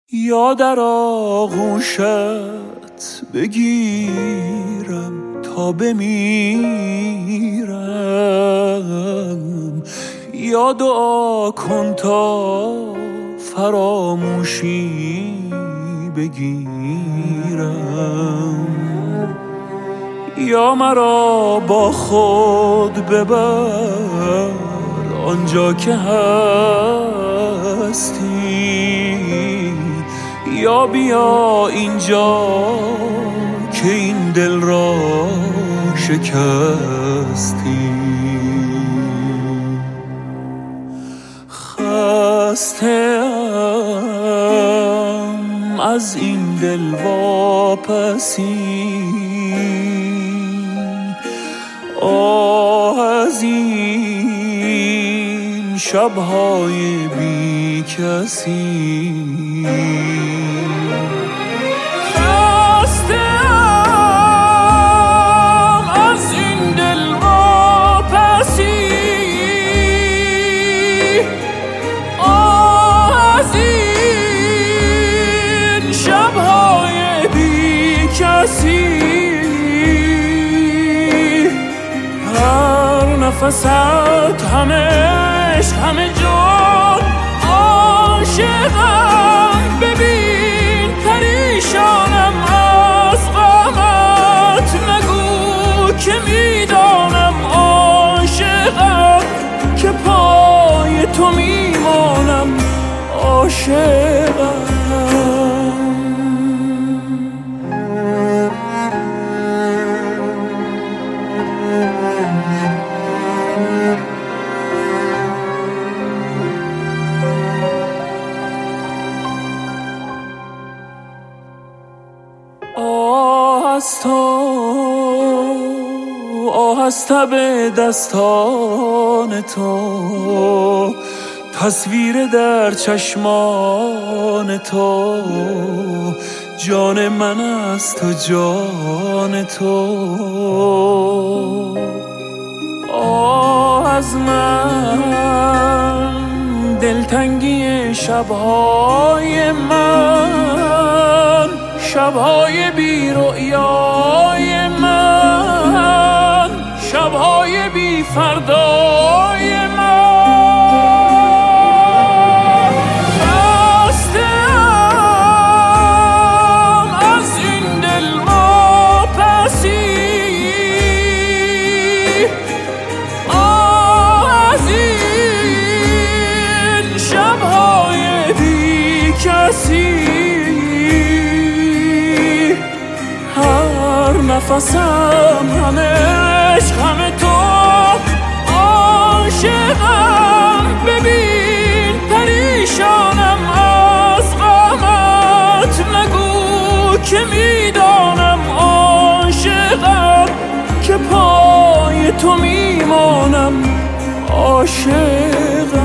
یا در آغوشت بگیرم تا بمیرم، یا دعا کن تا فراموشی بگیرم، یا مرا با خود ببر آنجا که هستی، یا بیا اینجا که این دل را شکستی. خسته‌ام از این دل واپسی، آه از این شب‌های بی کسی. خسته‌ام از این دل واپسی، آه از این شب‌های بی کسی. هر نفست همه عشق همه جان عاشقم، ببین پریشانم از غمت، نگو که میدانم عاشقم، که پای تو میمانم عاشقم. آه از تب دستان تو، تصویر در چشمان تو، جان من است و جان تو. آه از من دلتنگی شب‌های من، شب‌های بی رؤیای من، شب‌های بی فردای من. خسته‌ام از این دل واپسی، آه از این شب‌های بی کسی. هر نفسم همه عشق همه تو عاشقم، ببین پریشانم از غمت، نگو که میدانم عاشقم، که پای تو میمانم عاشقم.